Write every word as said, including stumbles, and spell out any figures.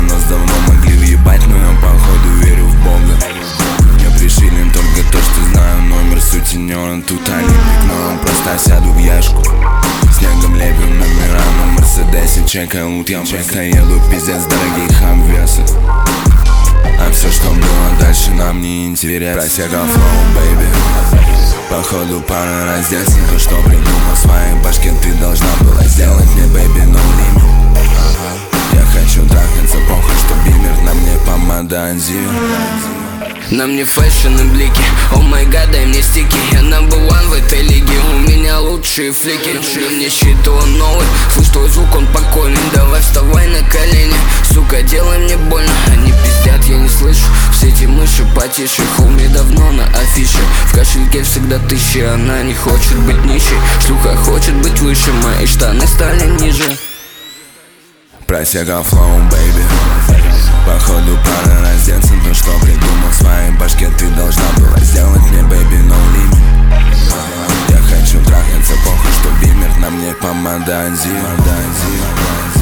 нас давно могли въебать, но я походу верю в Бога. Я пришилен только то, что знаю номер сутенера. Тут олимпик, но я просто сяду в яшку. Снегом лепим номера на Мерседесе. Чекай лут, я просто еду пиздец дорогих обвесов. А все, что было дальше, нам не интересно. Просекал флоу, бэйби. Походу пора раздеться. То, что придумал в своей башке, ты должна была сделать мне, бэйби, no limit. Я хочу трахаться, похуй, что бимер, на мне помада Анзио. На мне фэшн и блики, о май гад, дай мне стики. Я number one в этой лиге, у меня лучшие флики. На мне щит, он новый, слышь твой звук, он покойный. Давай вставай на колени, сука, делай мне больно. Они пиздят, я не слышу, все эти мыши потише. Хоуми давно на афише, в кошельке всегда тысячи. Она не хочет быть нищей, шлюха хочет быть выше. Мои штаны стали ниже. Просекал флоу, бэйби. Походу пора раздеться. То, что придумал в своей башке, ты должна была сделать мне, бэйби, no limit. Я хочу трахаться, похуй, что бимер, на мне помада Анзио.